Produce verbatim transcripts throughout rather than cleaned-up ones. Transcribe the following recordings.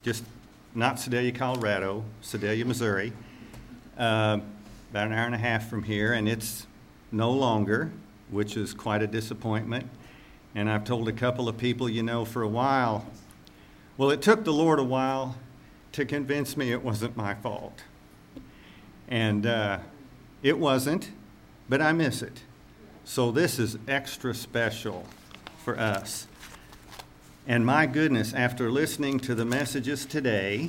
just not Sedalia, Colorado, Sedalia, Missouri, uh, about an hour and a half from here, and it's no longer, which is quite a disappointment. And I've told a couple of people, you know, for a while, well, it took the Lord a while to convince me it wasn't my fault. And uh, it wasn't, but I miss it. So this is extra special for us. And my goodness, after listening to the messages today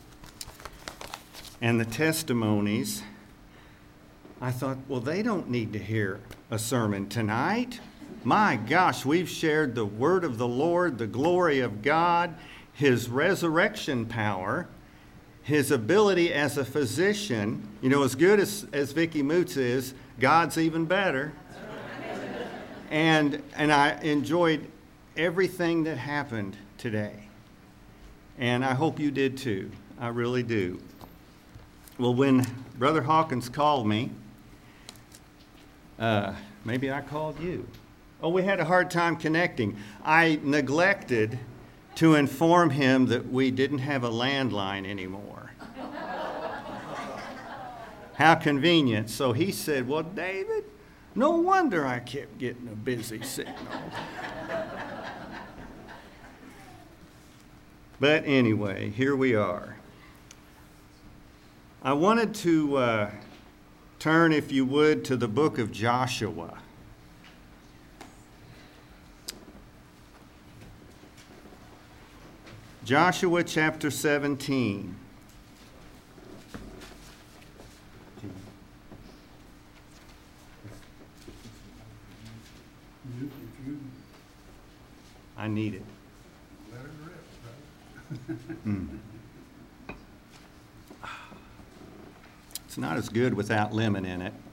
and the testimonies, I thought, well, they don't need to hear a sermon tonight. My gosh, we've shared the word of the Lord, the glory of God, His resurrection power, His ability as a physician. You know, as good as, as Vicki Moots is, God's even better. And and I enjoyed everything that happened today. And I hope you did too. I really do. Well, when Brother Hawkins called me, uh, maybe I called you. Oh, we had a hard time connecting. I neglected to inform him that we didn't have a landline anymore. How convenient. So he said, well, David, no wonder I kept getting a busy signal. But anyway, here we are. I wanted to uh, turn, if you would, to the book of Joshua. Joshua chapter seventeen. I need it. Let it rip, right? Mm. It's not as good without lemon in it.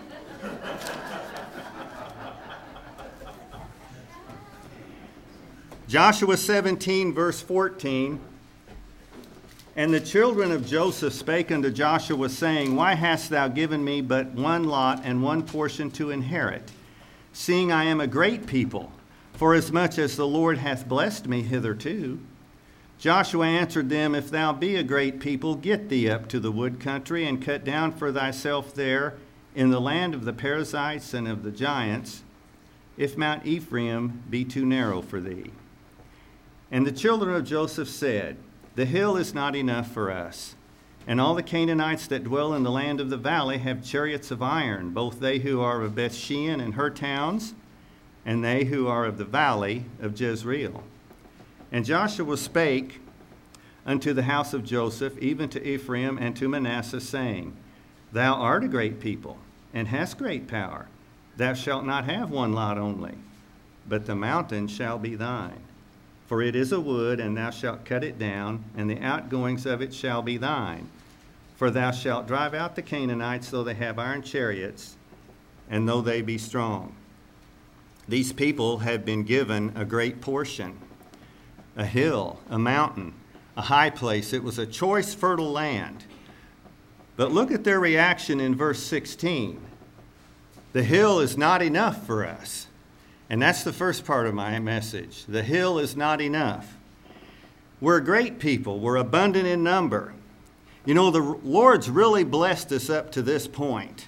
Joshua seventeen, verse fourteen. And the children of Joseph spake unto Joshua, saying, Why hast thou given me but one lot and one portion to inherit, seeing I am a great people, forasmuch as the Lord hath blessed me hitherto? Joshua answered them, If thou be a great people, get thee up to the wood country, and cut down for thyself there in the land of the Perizzites and of the giants, if Mount Ephraim be too narrow for thee. And the children of Joseph said, The hill is not enough for us, and all the Canaanites that dwell in the land of the valley have chariots of iron, both they who are of Bethshean and her towns, and they who are of the valley of Jezreel. And Joshua spake unto the house of Joseph, even to Ephraim and to Manasseh, saying, Thou art a great people, and hast great power. Thou shalt not have one lot only, but the mountain shall be thine. For it is a wood, and thou shalt cut it down, and the outgoings of it shall be thine. For thou shalt drive out the Canaanites, though they have iron chariots, and though they be strong. These people have been given a great portion, a hill, a mountain, a high place. It was a choice, fertile land. But look at their reaction in verse sixteen. The hill is not enough for us. And that's the first part of my message. The hill is not enough. We're a great people. We're abundant in number. You know, the Lord's really blessed us up to this point.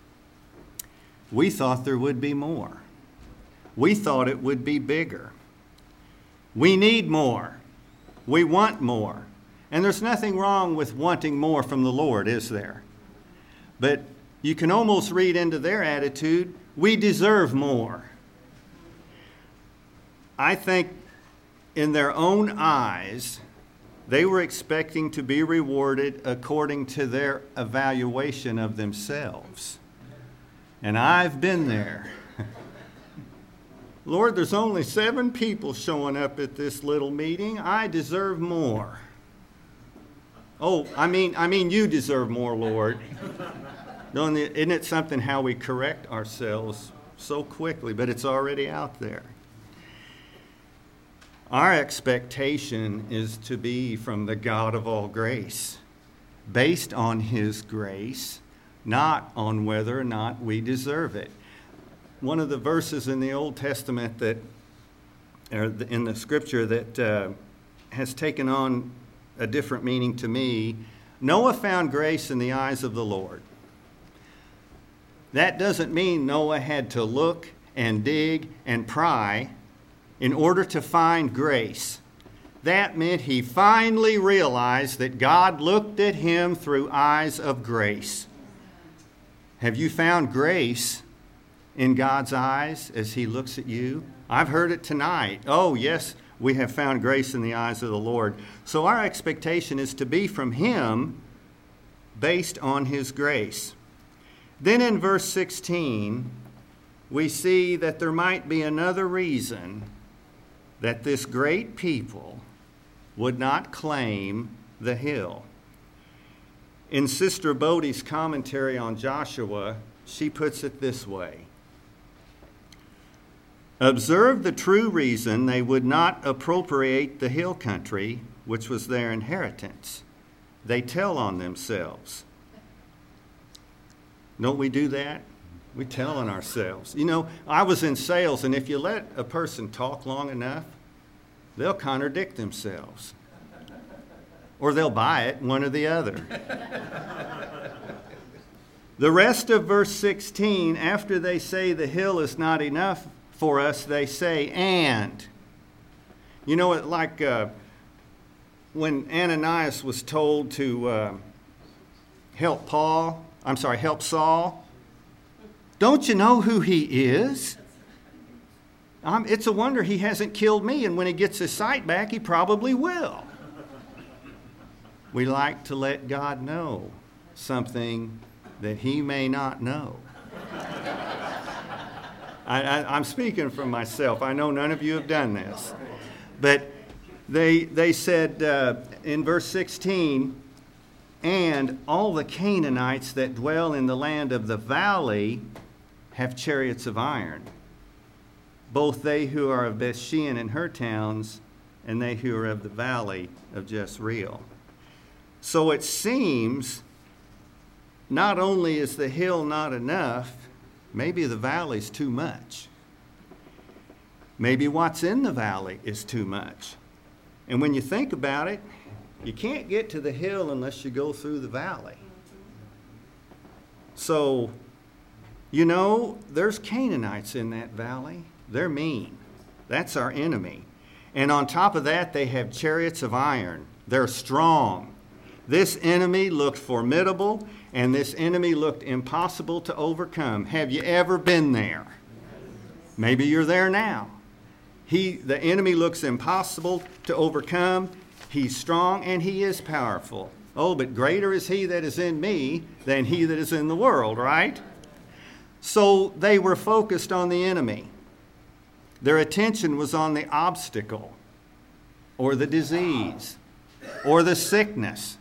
We thought there would be more. We thought it would be bigger. We need more. We want more. And there's nothing wrong with wanting more from the Lord, is there? But you can almost read into their attitude, we deserve more. I think in their own eyes, they were expecting to be rewarded according to their evaluation of themselves. And I've been there. Lord, there's only seven people showing up at this little meeting. I deserve more. Oh, I mean, I mean, you deserve more, Lord. Isn't it something how we correct ourselves so quickly, but it's already out there. Our expectation is to be from the God of all grace, based on His grace, not on whether or not we deserve it. One of the verses in the Old Testament that, or in the Scripture that uh, has taken on a different meaning to me. Noah found grace in the eyes of the Lord. That doesn't mean Noah had to look and dig and pry in order to find grace. That meant he finally realized that God looked at him through eyes of grace. Have you found grace in God's eyes as he looks at you? I've heard it tonight. Oh, yes, we have found grace in the eyes of the Lord. So our expectation is to be from him based on his grace. Then in verse sixteen, we see that there might be another reason that this great people would not claim the hill. In Sister Bodie's commentary on Joshua, she puts it this way. Observe the true reason they would not appropriate the hill country, which was their inheritance. They tell on themselves. Don't we do that? We tell on ourselves. You know, I was in sales, and if you let a person talk long enough, they'll contradict themselves. Or they'll buy it, one or the other. The rest of verse sixteen, after they say the hill is not enough for us, they say, and. You know, it like uh, when Ananias was told to uh, help Paul, I'm sorry, help Saul. Don't you know who he is? Um, it's a wonder he hasn't killed me, and when he gets his sight back, he probably will. We like to let God know something that he may not know. I, I, I'm speaking from myself. I know none of you have done this. But they, they said uh, in verse sixteen, and all the Canaanites that dwell in the land of the valley have chariots of iron, both they who are of Bethshean and her towns, and they who are of the valley of Jezreel. So it seems not only is the hill not enough, maybe the valley's too much. Maybe what's in the valley is too much. And when you think about it, you can't get to the hill unless you go through the valley. So, you know, there's Canaanites in that valley. They're mean. That's our enemy. And on top of that, they have chariots of iron. They're strong. This enemy looked formidable, and this enemy looked impossible to overcome. Have you ever been there? Maybe you're there now. He, the enemy looks impossible to overcome. He's strong and he is powerful. Oh, but greater is he that is in me than he that is in the world, right? So they were focused on the enemy. Their attention was on the obstacle, or the disease, or the sickness,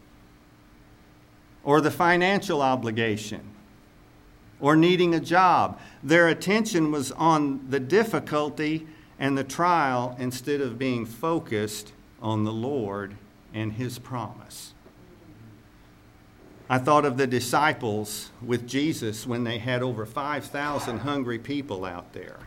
or the financial obligation, or needing a job. Their attention was on the difficulty and the trial instead of being focused on the Lord and his promise. I thought of the disciples with Jesus when they had over five thousand hungry people out there.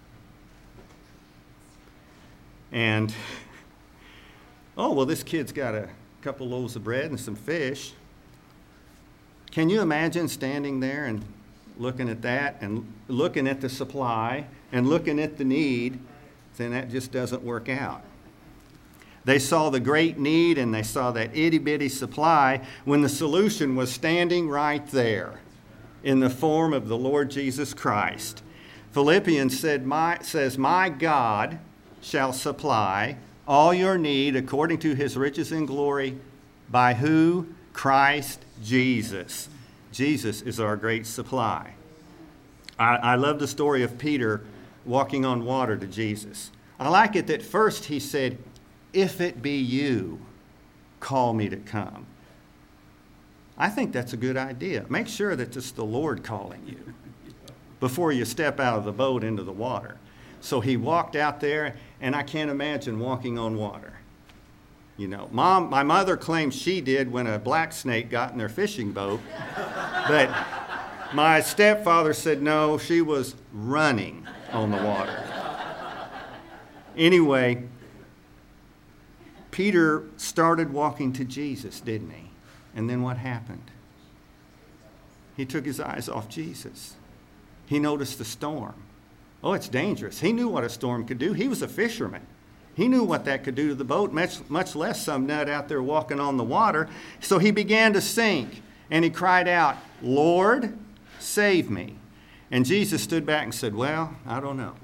And, oh, well, this kid's got a couple loaves of bread and some fish. Can you imagine standing there and looking at that and looking at the supply and looking at the need? Then that just doesn't work out. They saw the great need and they saw that itty-bitty supply when the solution was standing right there in the form of the Lord Jesus Christ. Philippians said, my, says, my God shall supply all your need according to his riches in glory by who? Christ Jesus. Jesus is our great supply. I, I love the story of Peter walking on water to Jesus. I like it that first he said, if it be you, call me to come. I think that's a good idea. Make sure that it's the Lord calling you before you step out of the boat into the water. So he walked out there, and I can't imagine walking on water. You know, mom, my mother claims she did when a black snake got in their fishing boat. But my stepfather said no, she was running on the water. Anyway, Peter started walking to Jesus, didn't he? And then what happened? He took his eyes off Jesus. He noticed the storm. Oh, it's dangerous. He knew what a storm could do. He was a fisherman. He knew what that could do to the boat, much, much less some nut out there walking on the water. So he began to sink, and he cried out, "Lord, save me." And Jesus stood back and said, "Well, I don't know.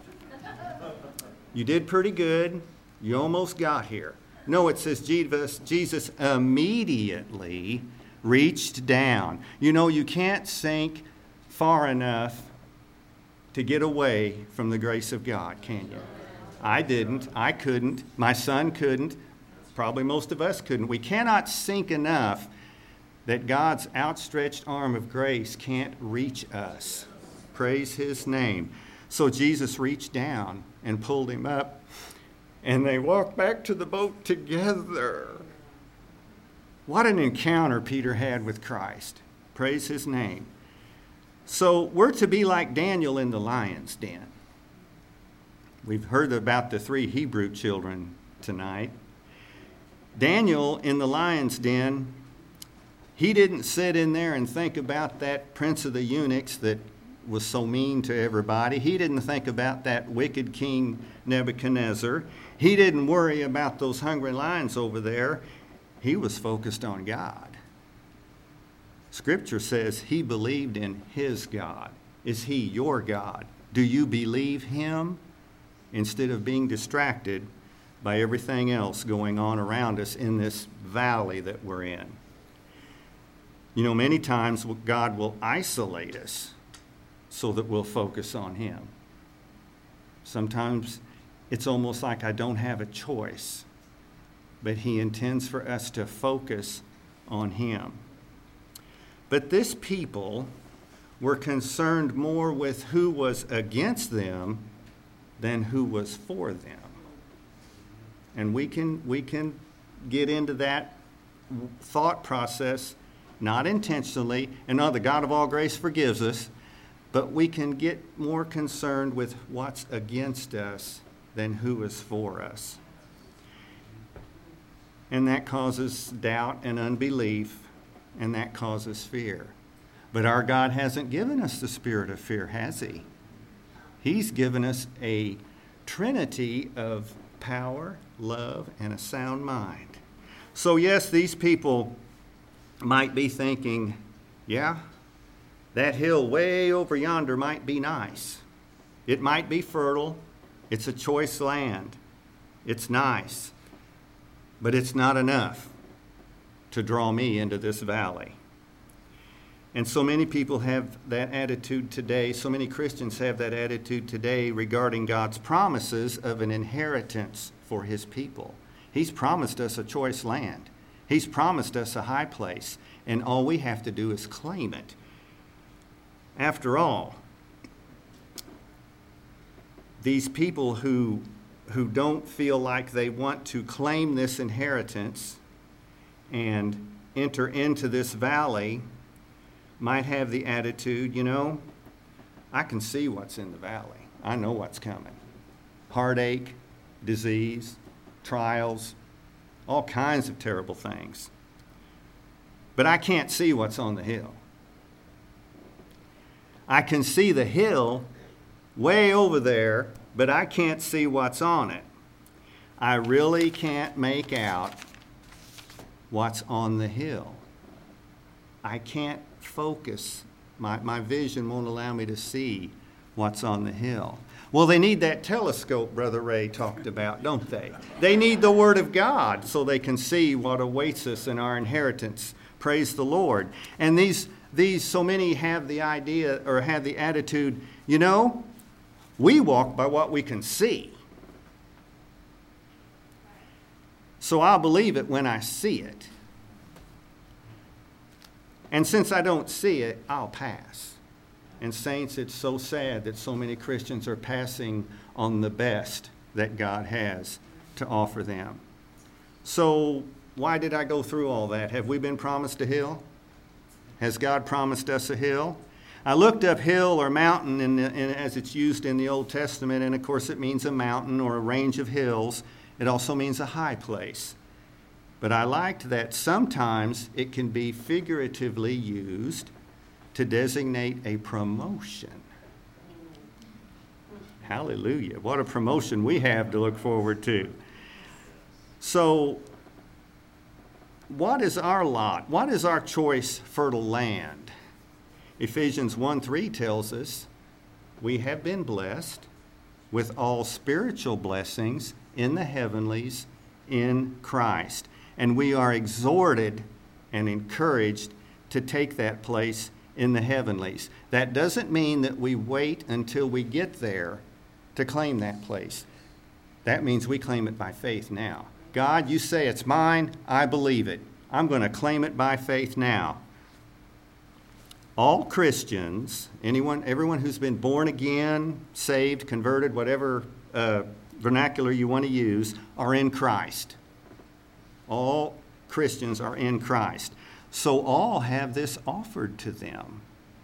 You did pretty good. You almost got here." No, it says Jesus, Jesus immediately reached down. You know, you can't sink far enough to get away from the grace of God, can you? I didn't. I couldn't. My son couldn't. Probably most of us couldn't. We cannot sink enough that God's outstretched arm of grace can't reach us. Praise his name. So Jesus reached down and pulled him up, and they walked back to the boat together. What an encounter Peter had with Christ. Praise his name. So we're to be like Daniel in the lion's den. We've heard about the three Hebrew children tonight. Daniel in the lion's den, he didn't sit in there and think about that prince of the eunuchs that was so mean to everybody. He didn't think about that wicked king Nebuchadnezzar. He didn't worry about those hungry lions over there. He was focused on God. Scripture says he believed in his God. Is he your God? Do you believe him instead of being distracted by everything else going on around us in this valley that we're in? You know, many times God will isolate us so that we'll focus on him. Sometimes it's almost like I don't have a choice, but he intends for us to focus on him. But this people were concerned more with who was against them than who was for them. And we can we can get into that thought process, not intentionally, and no, the God of all grace forgives us, but we can get more concerned with what's against us than who is for us. And that causes doubt and unbelief, and that causes fear. But our God hasn't given us the spirit of fear, has he? He's given us a trinity of power, love, and a sound mind. So yes, these people might be thinking, yeah, that hill way over yonder might be nice. It might be fertile. It's a choice land. It's nice. But it's not enough to draw me into this valley. And so many people have that attitude today. So many Christians have that attitude today regarding God's promises of an inheritance for his people. He's promised us a choice land. He's promised us a high place. And all we have to do is claim it. After all, these people who, who don't feel like they want to claim this inheritance and enter into this valley might have the attitude, you know, I can see what's in the valley. I know what's coming. Heartache, disease, trials, all kinds of terrible things. But I can't see what's on the hill. I can see the hill way over there, but I can't see what's on it. I really can't make out what's on the hill. I can't focus. My, my vision won't allow me to see what's on the hill. Well, they need that telescope Brother Ray talked about, don't they? They need the Word of God so they can see what awaits us in our inheritance. Praise the Lord. And these These, so many have the idea or have the attitude, you know, we walk by what we can see. So I'll believe it when I see it. And since I don't see it, I'll pass. And saints, it's so sad that so many Christians are passing on the best that God has to offer them. So why did I go through all that? Have we been promised a hill? Has God promised us a hill? I looked up hill or mountain in the, in, as it's used in the Old Testament, and of course it means a mountain or a range of hills. It also means a high place. But I liked that sometimes it can be figuratively used to designate a promotion. Hallelujah. What a promotion we have to look forward to. So, what is our lot? What is our choice fertile land? Ephesians one three tells us we have been blessed with all spiritual blessings in the heavenlies in Christ. And we are exhorted and encouraged to take that place in the heavenlies. That doesn't mean that we wait until we get there to claim that place. That means we claim it by faith now. God, you say it's mine, I believe it. I'm going to claim it by faith now. All Christians, anyone, everyone who's been born again, saved, converted, whatever uh, vernacular you want to use, are in Christ. All Christians are in Christ. So all have this offered to them.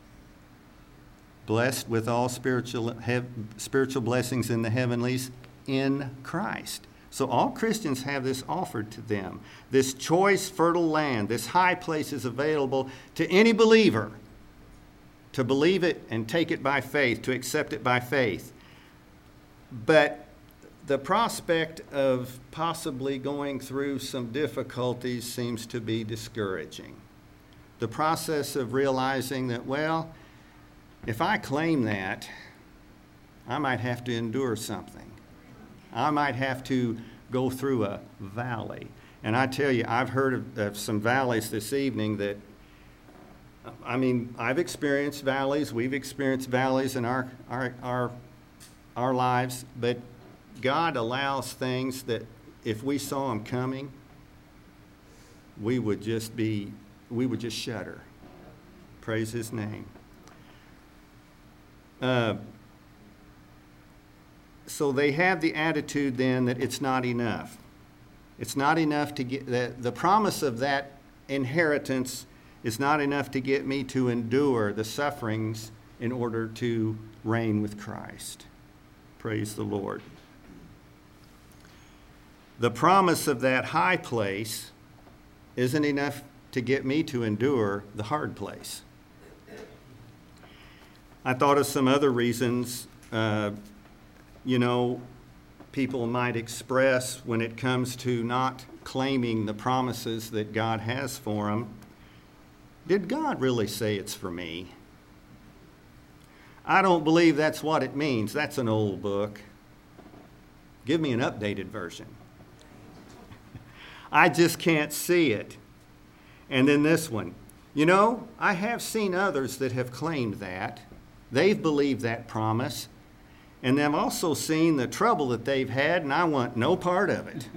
Blessed with all spiritual, have, spiritual blessings in the heavenlies in Christ. So all Christians have this offered to them. This choice, fertile land, this high place is available to any believer to believe it and take it by faith, to accept it by faith. But the prospect of possibly going through some difficulties seems to be discouraging. The process of realizing that, well, if I claim that, I might have to endure something. I might have to go through a valley. And I tell you, I've heard of, of some valleys this evening that, I mean, I've experienced valleys. We've experienced valleys in our our our, our lives. But God allows things that if we saw them coming, we would just be, we would just shudder. Praise His name. Uh, so they have the attitude then that it's not enough. It's not enough to get, the, the promise of that inheritance is not enough to get me to endure the sufferings in order to reign with Christ. Praise the Lord. The promise of that high place isn't enough to get me to endure the hard place. I thought of some other reasons, uh, you know, people might express when it comes to not claiming the promises that God has for them. Did God really say it's for me? I don't believe that's what it means. That's an old book. Give me an updated version. I just can't see it. And then this one. You know, I have seen others that have claimed that. They've believed that promise. And I've also seen the trouble that they've had, and I want no part of it.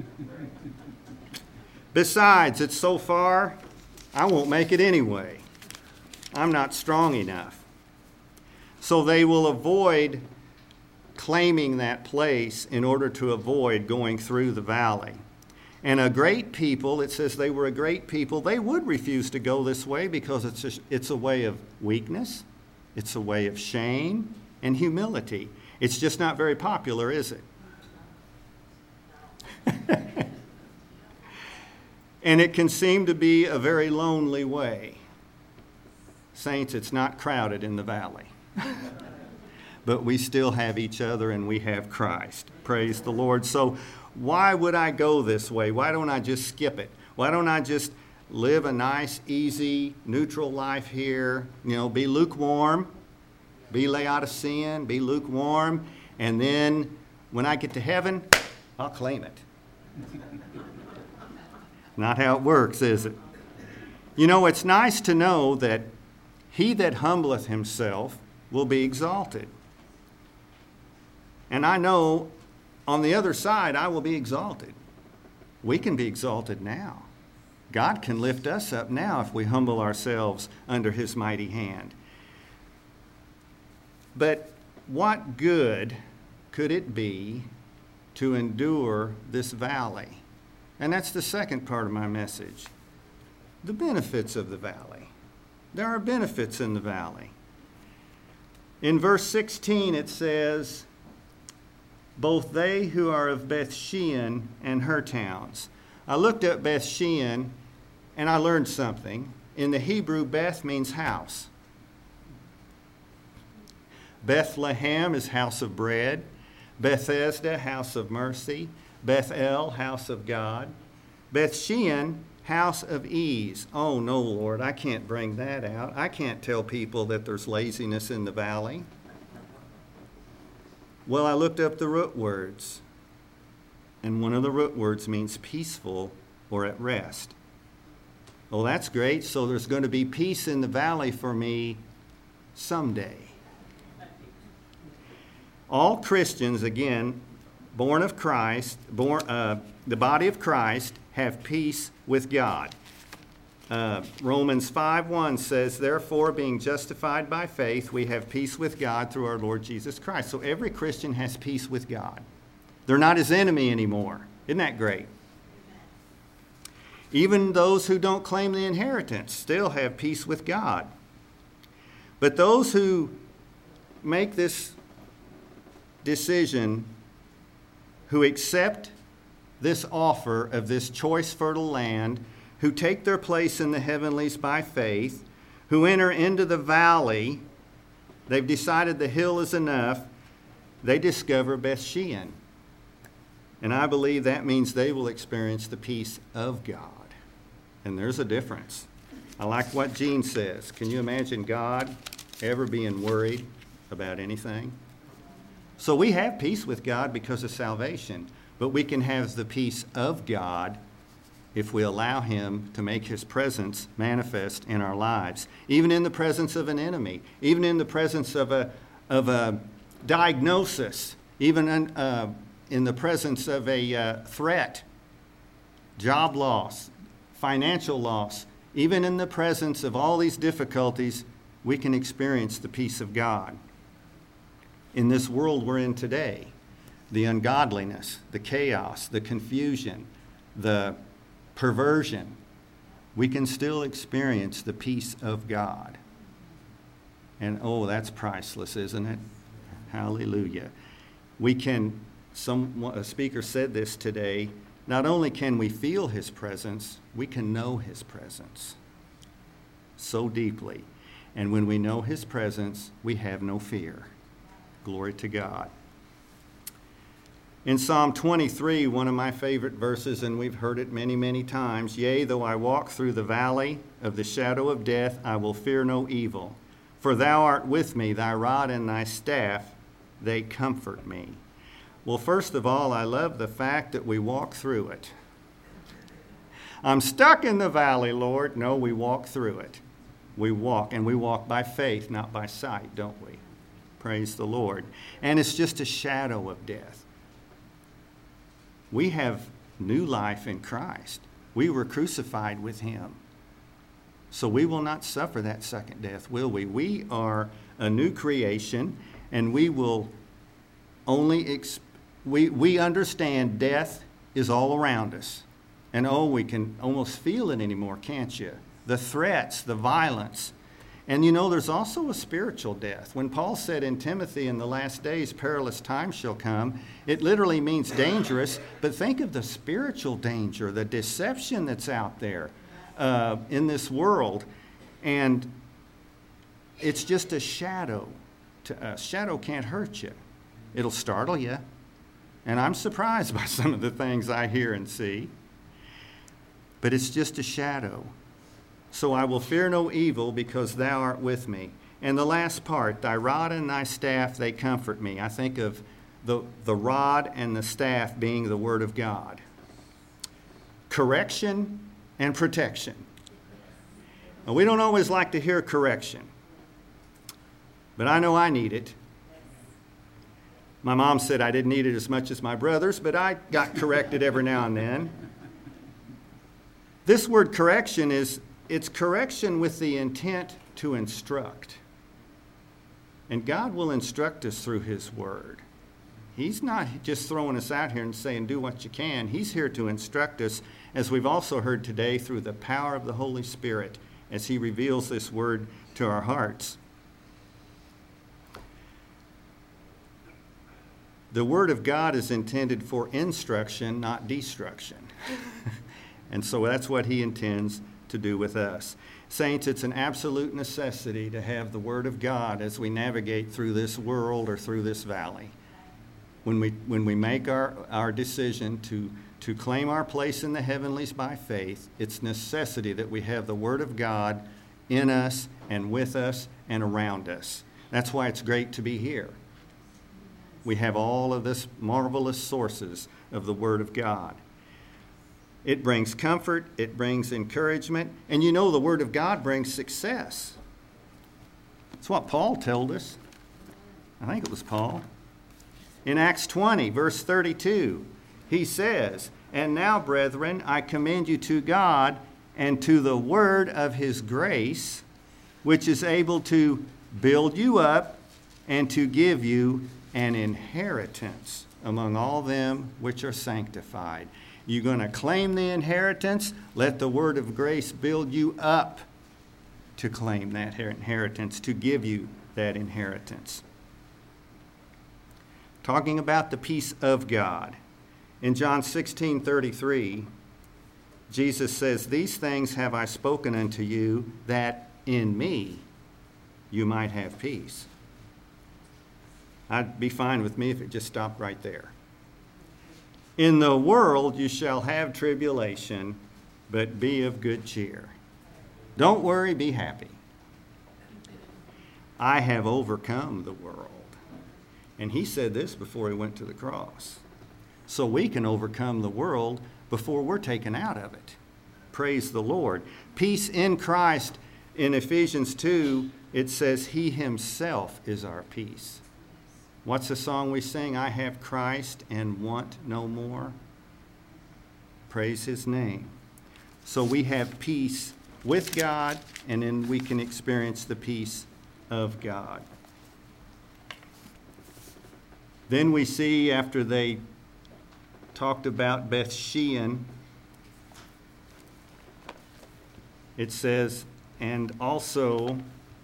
Besides, it's so far, I won't make it anyway. I'm not strong enough. So they will avoid claiming that place in order to avoid going through the valley. And a great people, it says they were a great people, they would refuse to go this way because it's a, it's a way of weakness, it's a way of shame and humility. It's just not very popular, is it? And it can seem to be a very lonely way. Saints, it's not crowded in the valley. But we still have each other and we have Christ. Praise the Lord. So why would I go this way? Why don't I just skip it? Why don't I just live a nice, easy, neutral life here? You know, be lukewarm, be Laodicean, be lukewarm, and then when I get to heaven, I'll claim it. Not how it works, is it? You know, it's nice to know that he that humbleth himself will be exalted. And I know on the other side, I will be exalted. We can be exalted now. God can lift us up now if we humble ourselves under his mighty hand. But what good could it be to endure this valley? And that's the second part of my message. The benefits of the valley. There are benefits in the valley. In verse sixteen it says, both they who are of Beth Shean and her towns. I looked up Beth Shean, and I learned something. In the Hebrew, Beth means house. Bethlehem is house of bread. Bethesda, house of mercy. Bethel, house of God. Beth Shean, house of ease. Oh, no, Lord, I can't bring that out. I can't tell people that there's laziness in the valley. Well, I looked up the root words, and one of the root words means peaceful or at rest. Well, that's great. So there's going to be peace in the valley for me someday. All Christians, again, born of Christ, born, uh, the body of Christ, have peace with God. Uh, Romans five one says, therefore, being justified by faith, we have peace with God through our Lord Jesus Christ. So every Christian has peace with God. They're not his enemy anymore. Isn't that great? Even those who don't claim the inheritance still have peace with God. But those who make this decision, who accept this offer of this choice fertile land, who take their place in the heavenlies by faith, who enter into the valley, they've decided the hill is enough, they discover Beth Shean. And I believe that means they will experience the peace of God. And there's a difference. I like what Gene says. Can you imagine God ever being worried about anything? So we have peace with God because of salvation, but we can have the peace of God if we allow him to make his presence manifest in our lives, even in the presence of an enemy, even in the presence of a, of a diagnosis, even in, uh, in the presence of a uh, threat, job loss, financial loss. Even in the presence of all these difficulties, we can experience the peace of God. In this world we're in today, the ungodliness, the chaos, the confusion, the perversion, we can still experience the peace of God. And oh, that's priceless, isn't it? Hallelujah. We can, some, a speaker said this today, not only can we feel his presence, we can know his presence so deeply. And when we know his presence, we have no fear. Glory to God. In Psalm twenty-three, one of my favorite verses, and we've heard it many, many times, yea, though I walk through the valley of the shadow of death, I will fear no evil. For thou art with me, thy rod and thy staff, they comfort me. Well, first of all, I love the fact that we walk through it. I'm stuck in the valley, Lord. No, we walk through it. We walk, and we walk by faith, not by sight, don't we? Praise the Lord. And it's just a shadow of death. We have new life in Christ. We were crucified with him. So we will not suffer that second death, will we? We are a new creation, and we will only, exp- we, we understand death is all around us. And oh, we can almost feel it anymore, can't you? The threats, the violence. And you know, there's also a spiritual death. When Paul said in Timothy, in the last days, perilous times shall come, it literally means dangerous. But think of the spiritual danger, the deception that's out there uh, in this world. And it's just a shadow to us. Shadow can't hurt you. It'll startle you. And I'm surprised by some of the things I hear and see. But it's just a shadow. So I will fear no evil because thou art with me. And the last part, thy rod and thy staff, they comfort me. I think of the, the rod and the staff being the word of God. Correction and protection. Now, we don't always like to hear correction, but I know I need it. My mom said I didn't need it as much as my brothers, but I got corrected every now and then. This word correction is It's correction with the intent to instruct. And God will instruct us through his word. He's not just throwing us out here and saying, do what you can. He's here to instruct us, as we've also heard today, through the power of the Holy Spirit, as he reveals this word to our hearts. The Word of God is intended for instruction, not destruction. And so that's what he intends to do with us. Saints, it's an absolute necessity to have the Word of God as we navigate through this world or through this valley. When we, when we make our, our decision to, to claim our place in the heavenlies by faith, it's necessity that we have the Word of God in us and with us and around us. That's why it's great to be here. We have all of this marvelous sources of the Word of God. It brings comfort, it brings encouragement, and you know the Word of God brings success. That's what Paul told us. I think it was Paul. In Acts twenty, verse thirty-two, he says, "And now, brethren, I commend you to God and to the word of his grace, which is able to build you up and to give you an inheritance among all them which are sanctified." You're going to claim the inheritance? Let the word of grace build you up to claim that inheritance, to give you that inheritance. Talking about the peace of God. In John sixteen thirty-three, Jesus says, "These things have I spoken unto you, that in me you might have peace." I'd be fine with me if it just stopped right there. "In the world you shall have tribulation, but be of good cheer." Don't worry, be happy. I have overcome the world. And he said this before he went to the cross. So we can overcome the world before we're taken out of it. Praise the Lord. Peace in Christ. In Ephesians two, it says he himself is our peace. What's the song we sing? I have Christ and want no more. Praise his name. So we have peace with God, and then we can experience the peace of God. Then we see, after they talked about Beth Shean, it says, and also,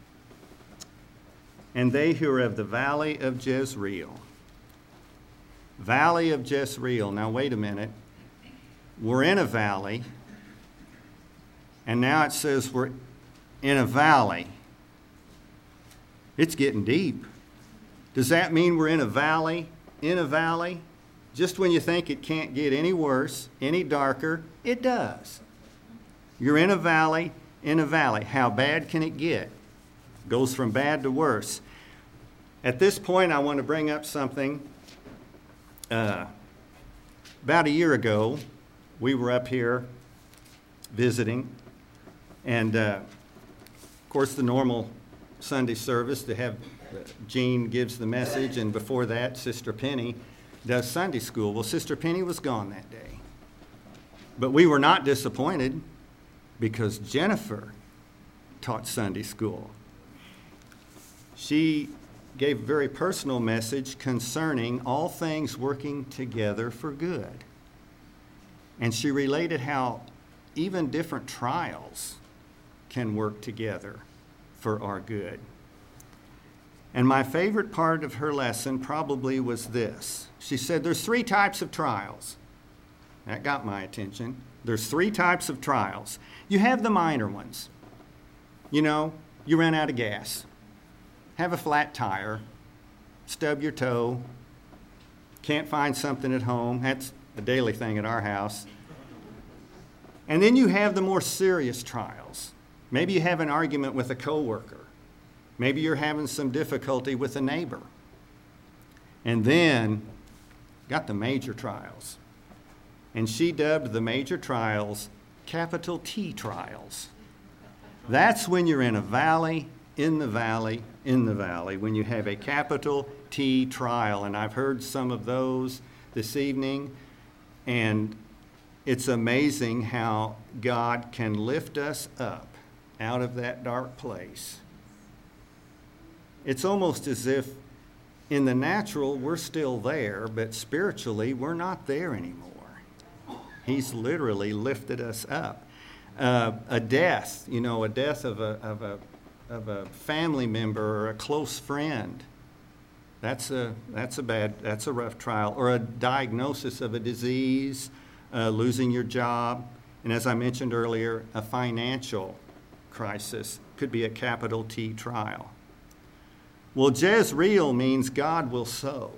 and they who are of the valley of Jezreel. Valley of Jezreel. Now, wait a minute. We're in a valley, and now it says we're in a valley. It's getting deep. Does that mean we're in a valley? In a valley? Just when you think it can't get any worse, any darker, it does. You're in a valley, in a valley. How bad can it get? Goes from bad to worse. At this point, I want to bring up something. Uh, about a year ago, we were up here visiting, and uh, of course the normal Sunday service to have uh, Jean gives the message, and before that Sister Penny does Sunday school. Well, Sister Penny was gone that day, but we were not disappointed because Jennifer taught Sunday school. She gave a very personal message concerning all things working together for good. And she related how even different trials can work together for our good. And my favorite part of her lesson probably was this. She said there's three types of trials. That got my attention. There's three types of trials. You have the minor ones. You know, you ran out of gas, have a flat tire, stub your toe, can't find something at home. That's a daily thing at our house. And then you have the more serious trials. Maybe you have an argument with a coworker. Maybe you're having some difficulty with a neighbor. And then got the major trials. And she dubbed the major trials capital T trials. That's when you're in a valley, in the valley, in the valley, when you have a capital T trial. And I've heard some of those this evening, and it's amazing how God can lift us up out of that dark place. It's almost as if in the natural we're still there, but spiritually we're not there anymore. He's literally lifted us up. Uh, a death, you know, a death of a, of a, of a family member or a close friend. That's a, that's a bad, that's a rough trial. Or a diagnosis of a disease, uh, losing your job, and as I mentioned earlier, a financial crisis could be a capital T trial. Well, Jezreel means God will sow.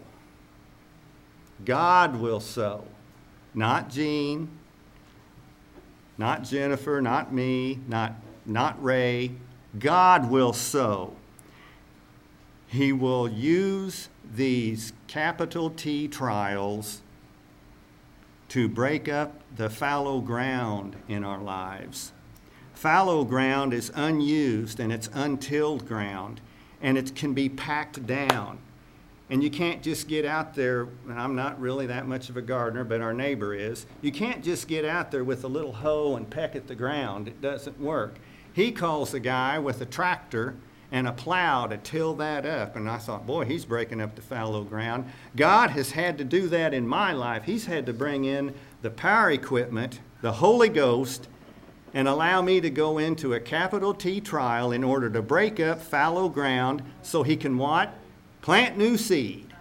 God will sow. Not Jean, not Jennifer, not me, not, not Ray. God will sow. He will use these capital T trials to break up the fallow ground in our lives. Fallow ground is unused and it's untilled ground, and it can be packed down. And you can't just get out there, and I'm not really that much of a gardener, but our neighbor is. You can't just get out there with a little hoe and peck at the ground. It doesn't work. He calls a guy with a tractor and a plow to till that up. And I thought, boy, he's breaking up the fallow ground. God has had to do that in my life. He's had to bring in the power equipment, the Holy Ghost, and allow me to go into a capital T trial in order to break up fallow ground so he can what? Plant new seed.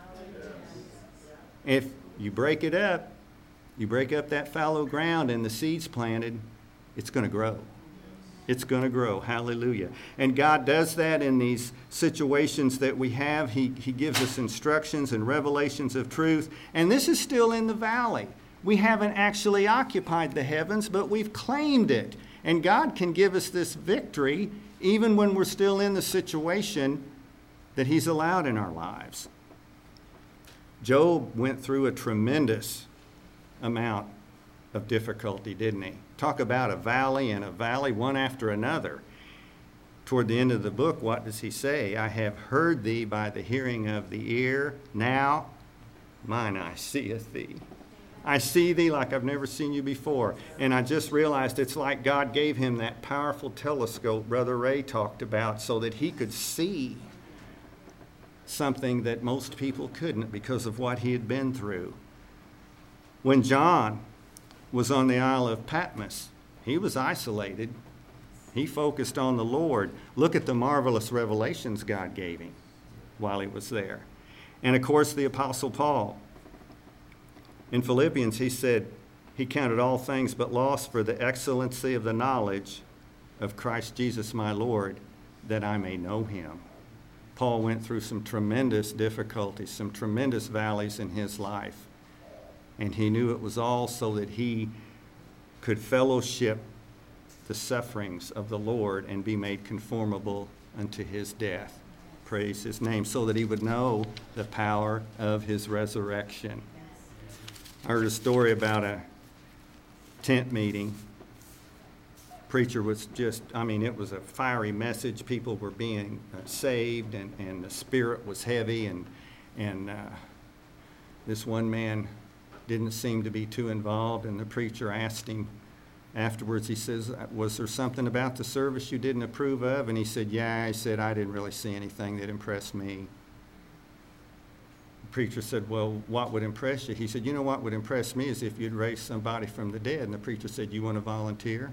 If you break it up, you break up that fallow ground and the seed's planted, it's going to grow. It's going to grow. Hallelujah. And God does that in these situations that we have. He, he gives us instructions and revelations of truth. And this is still in the valley. We haven't actually occupied the heavens, but we've claimed it. And God can give us this victory even when we're still in the situation that He's allowed in our lives. Job went through a tremendous amount of difficulty, didn't he? Talk about a valley and a valley, one after another. Toward the end of the book, what does he say? I have heard thee by the hearing of the ear. Now mine eye seeth thee. I see thee like I've never seen you before. And I just realized it's like God gave him that powerful telescope Brother Ray talked about so that he could see something that most people couldn't because of what he had been through. When John was on the Isle of Patmos, he was isolated. He focused on the Lord. Look at the marvelous revelations God gave him while he was there. And of course, the Apostle Paul. In Philippians, he said he counted all things but loss for the excellency of the knowledge of Christ Jesus my Lord, that I may know him. Paul went through some tremendous difficulties, some tremendous valleys in his life. And he knew it was all so that he could fellowship the sufferings of the Lord and be made conformable unto his death. Praise his name, so that he would know the power of his resurrection. I heard a story about a tent meeting. Preacher was just, I mean, it was a fiery message. People were being uh, saved, and, and the spirit was heavy, and, and uh, this one man didn't seem to be too involved, and the preacher asked him afterwards, he says, was there something about the service you didn't approve of? And he said, yeah. He said, I didn't really see anything that impressed me. The preacher said, well, what would impress you? He said, you know what would impress me is if you'd raise somebody from the dead. And the preacher said, you want to volunteer?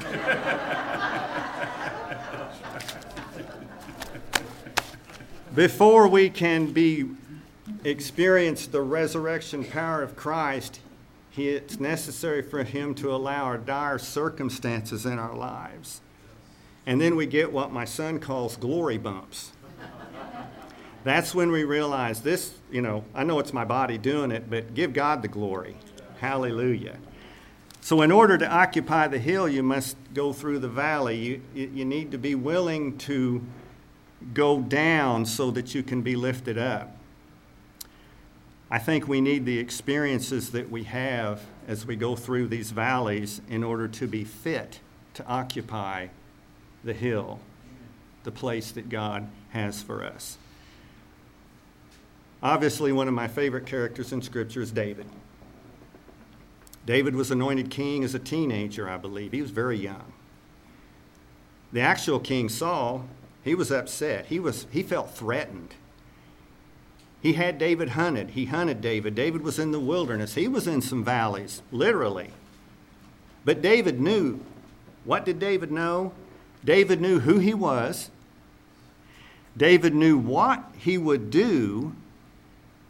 Before we can be experience the resurrection power of Christ, he, it's necessary for him to allow our dire circumstances in our lives. And then we get what my son calls glory bumps. That's when we realize this, you know, I know it's my body doing it, but give God the glory. Hallelujah. So in order to occupy the hill, you must go through the valley. You, you need to be willing to go down so that you can be lifted up. I think we need the experiences that we have as we go through these valleys in order to be fit to occupy the hill, the place that God has for us. Obviously, one of my favorite characters in Scripture is David. David was anointed king as a teenager, I believe. He was very young. The actual king, Saul, he was upset. He was, he felt threatened. He had David hunted. He hunted David. David was in the wilderness. He was in some valleys, literally. But David knew. What did David know? David knew who he was. David knew what he would do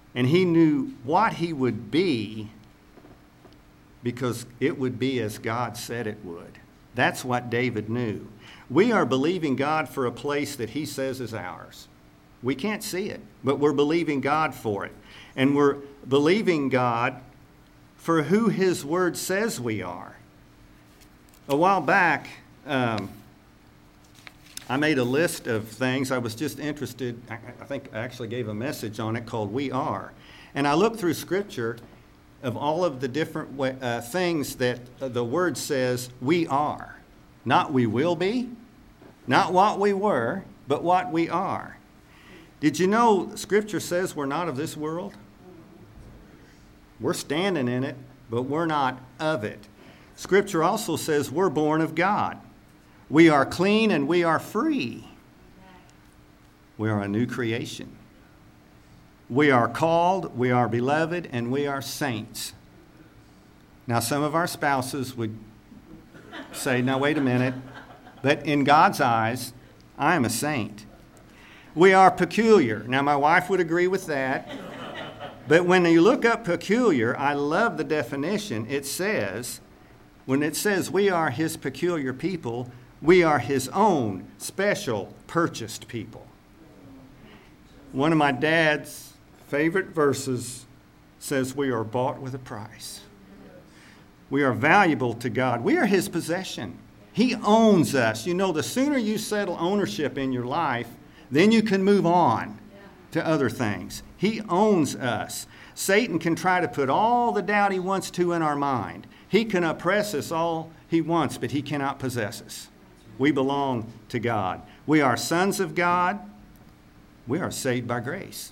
And he knew what he would be because it would be as God said it would. That's what David knew. We are believing God for a place that he says is ours. We can't see it, but we're believing God for it. And we're believing God for who his word says we are. A while back, um, I made a list of things. I was just interested. I, I think I actually gave a message on it called We Are. And I looked through Scripture of all of the different way, uh, things that the word says we are. Not we will be, not what we were, but what we are. Did you know Scripture says we're not of this world? We're standing in it, but we're not of it. Scripture also says we're born of God. We are clean and we are free. We are a new creation. We are called, we are beloved, and we are saints. Now, some of our spouses would say, now, wait a minute. But in God's eyes, I am a saint. We are peculiar. Now, my wife would agree with that. But when you look up peculiar, I love the definition. It says, when it says we are his peculiar people, we are his own special purchased people. One of my dad's favorite verses says we are bought with a price. We are valuable to God. We are his possession. He owns us. You know, the sooner you settle ownership in your life, then you can move on to other things. He owns us. Satan can try to put all the doubt he wants to in our mind. He can oppress us all he wants, but he cannot possess us. We belong to God. We are sons of God. We are saved by grace.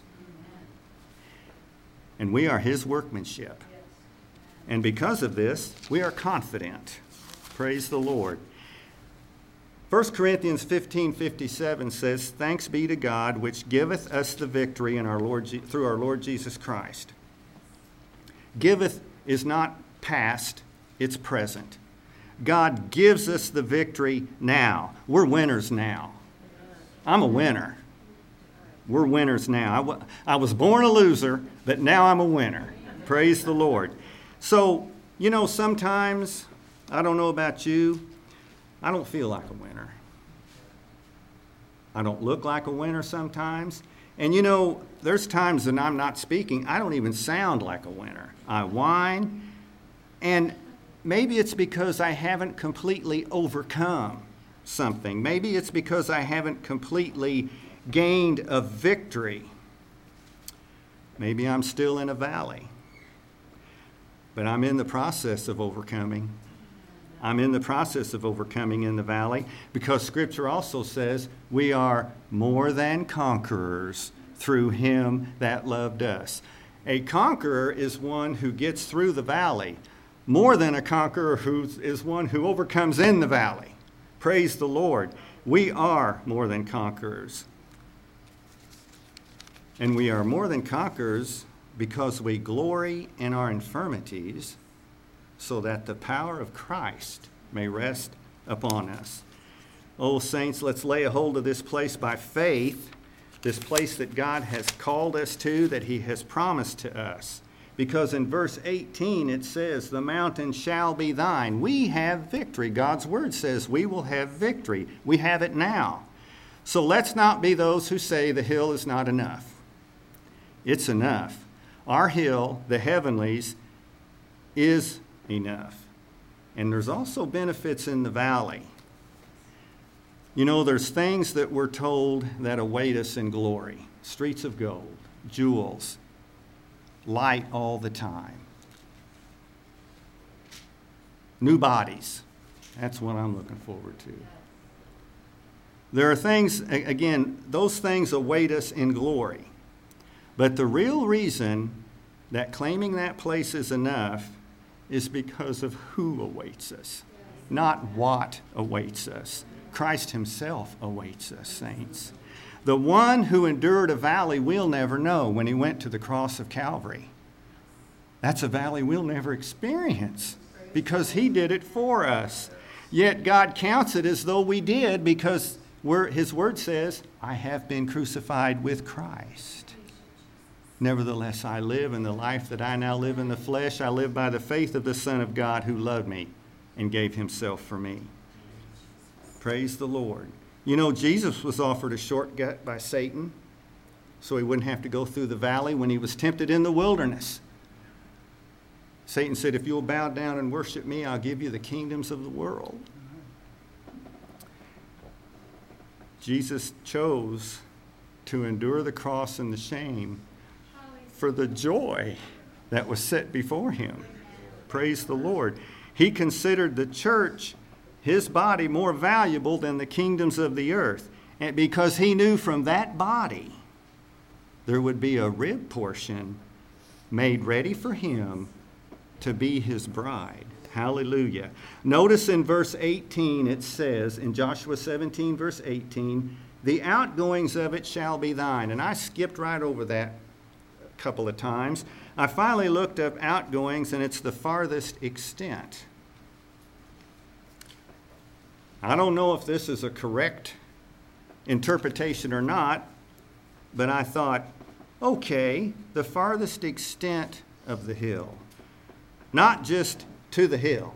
And we are his workmanship. And because of this, we are confident. Praise the Lord. First Corinthians fifteen fifty-seven says, thanks be to God, which giveth us the victory in our Lord Je- through our Lord Jesus Christ. Giveth is not past, it's present. God gives us the victory now. We're winners now. I'm a winner. We're winners now. I, w- I was born a loser, but now I'm a winner. Praise the Lord. So, you know, sometimes, I don't know about you, I don't feel like a winner. I don't look like a winner sometimes. And you know, there's times that I'm not speaking, I don't even sound like a winner. I whine, and maybe it's because I haven't completely overcome something. Maybe it's because I haven't completely gained a victory. Maybe I'm still in a valley. But I'm in the process of overcoming. I'm in the process of overcoming in the valley because Scripture also says we are more than conquerors through him that loved us. A conqueror is one who gets through the valley. More than a conqueror who is one who overcomes in the valley. Praise the Lord. We are more than conquerors. And we are more than conquerors because we glory in our infirmities, so that the power of Christ may rest upon us. Oh, saints, let's lay a hold of this place by faith, this place that God has called us to, that he has promised to us. Because in verse eighteen it says, the mountain shall be thine. We have victory. God's word says we will have victory. We have it now. So let's not be those who say the hill is not enough. It's enough. Our hill, the heavenlies, is enough. And there's also benefits in the valley. You know, there's things that we're told that await us in glory. Streets of gold, jewels, light all the time. New bodies. That's what I'm looking forward to. There are things, again, those things await us in glory. But the real reason that claiming that place is enough is because of who awaits us, not what awaits us. Christ himself awaits us, saints. The one who endured a valley we'll never know when he went to the cross of Calvary. That's a valley we'll never experience because he did it for us. Yet God counts it as though we did because we're, his word says, I have been crucified with Christ. Nevertheless, I live, and the life that I now live in the flesh, I live by the faith of the Son of God who loved me and gave himself for me. Praise the Lord. You know, Jesus was offered a shortcut by Satan so he wouldn't have to go through the valley when he was tempted in the wilderness. Satan said, if you'll bow down and worship me, I'll give you the kingdoms of the world. Jesus chose to endure the cross and the shame for the joy that was set before him. Praise the Lord. He considered the church, his body, more valuable than the kingdoms of the earth. And because he knew from that body there would be a rib portion made ready for him to be his bride. Hallelujah. Notice in verse eighteen it says, in Joshua seventeen, verse eighteen, the outgoings of it shall be thine. And I skipped right over that a couple of times. I finally looked up outgoings, and it's the farthest extent. I don't know if this is a correct interpretation or not, but I thought, okay, the farthest extent of the hill. Not just to the hill,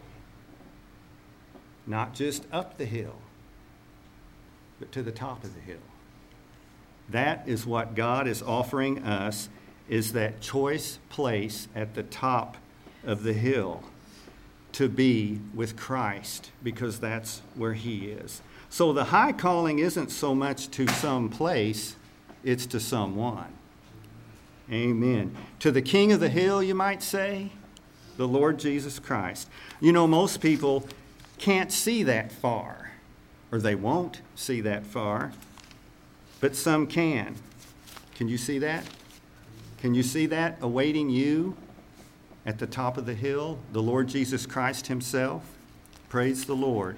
not just up the hill, but to the top of the hill. That is what God is offering us, is that choice place at the top of the hill to be with Christ, because that's where he is. So the high calling isn't so much to some place, it's to someone. Amen. To the king of the hill, you might say, the Lord Jesus Christ. You know, most people can't see that far, or they won't see that far, but some can. Can you see that? Can you see that awaiting you at the top of the hill, the Lord Jesus Christ himself? Praise the Lord.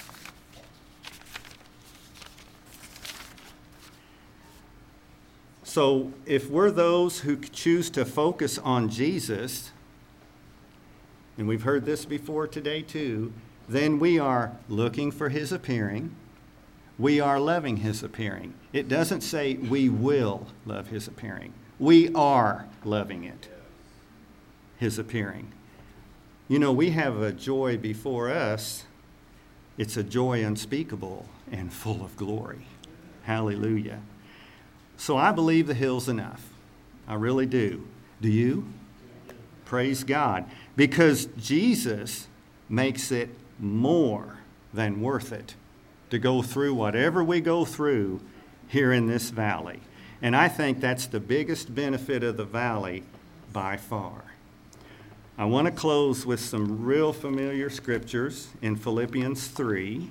So if we're those who choose to focus on Jesus, and we've heard this before today too, then we are looking for his appearing. We are loving his appearing. It doesn't say we will love his appearing. We are loving it, his appearing. You know, we have a joy before us. It's a joy unspeakable and full of glory. Hallelujah. So I believe the hill's enough. I really do. Do you? Praise God. Because Jesus makes it more than worth it to go through whatever we go through here in this valley. And I think that's the biggest benefit of the valley by far. I want to close with some real familiar scriptures in Philippians three.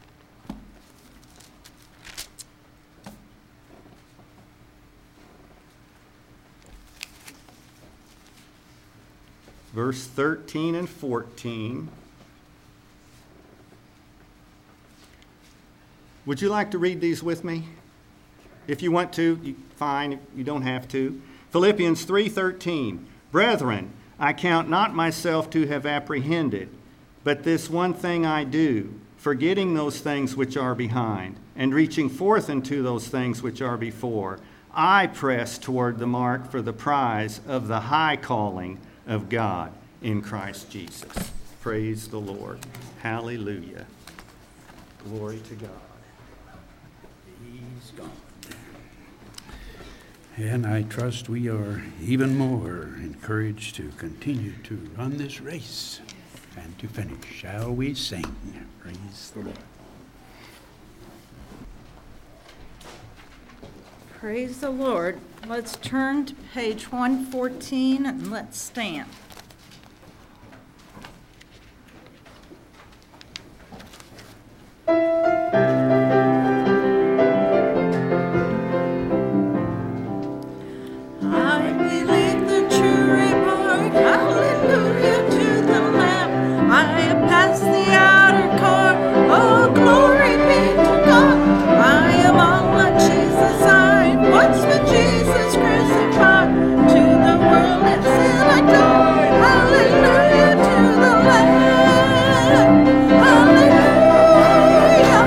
Verse thirteen and fourteen. Would you like to read these with me? If you want to, you, fine. You don't have to. Philippians three thirteen. Brethren, I count not myself to have apprehended, but this one thing I do, forgetting those things which are behind, and reaching forth into those things which are before, I press toward the mark for the prize of the high calling of God in Christ Jesus. Praise the Lord. Hallelujah. Glory to God. He's gone. And I trust we are even more encouraged to continue to run this race and to finish. Shall we sing? Praise the Lord. Praise the Lord. Let's turn to page one fourteen and let's stand. Hallelujah.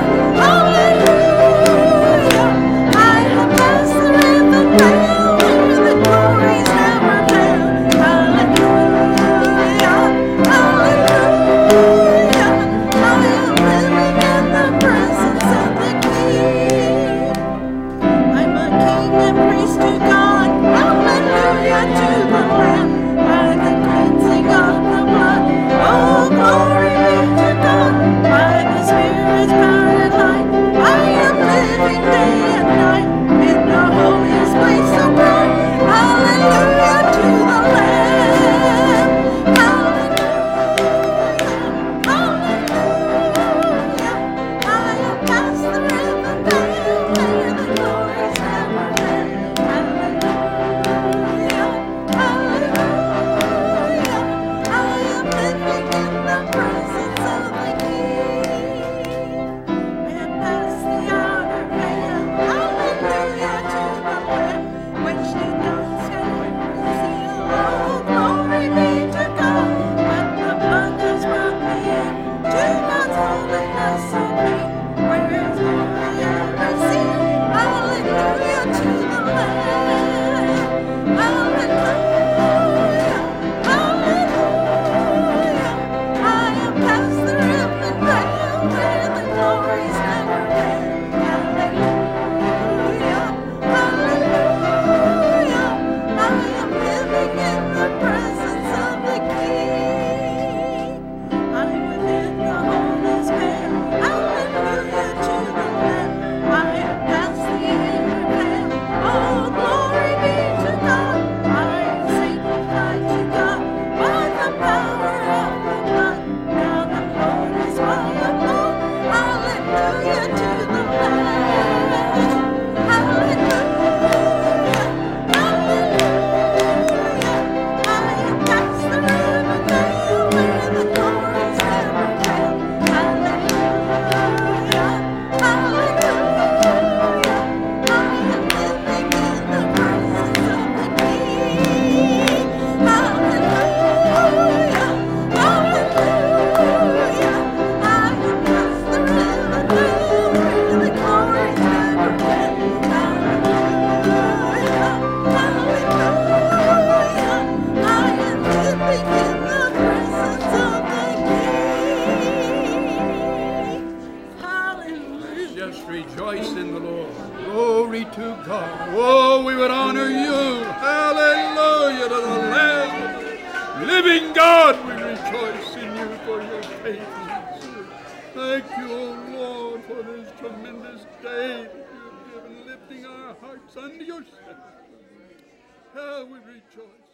glory's never end. Hallelujah, hallelujah. I am living in the presence of the King. I'm within the Holy Spirit. Hallelujah to the Lamb. I am past the inner veil. Oh, glory be to God. I am sanctified to God by the power of the blood. Now the Lord is my abode. Hallelujah to the Lamb. Hallelujah, hallelujah. I am past the river veil where the glories never fail. Hallelujah, hallelujah. I am living in the presence of the King. Hallelujah, hallelujah. I am past the river veil where the glories never fail. Hallelujah, hallelujah. I am living in the presence of the King. Hallelujah. Just rejoice in the Lord. Glory to God. Oh, we would honor you. Hallelujah to the Lamb. Living God, we rejoice in you for your faithfulness. Thank you, O Lord, for this tremendous day that you have given, lifting our hearts unto yourself. How we rejoice.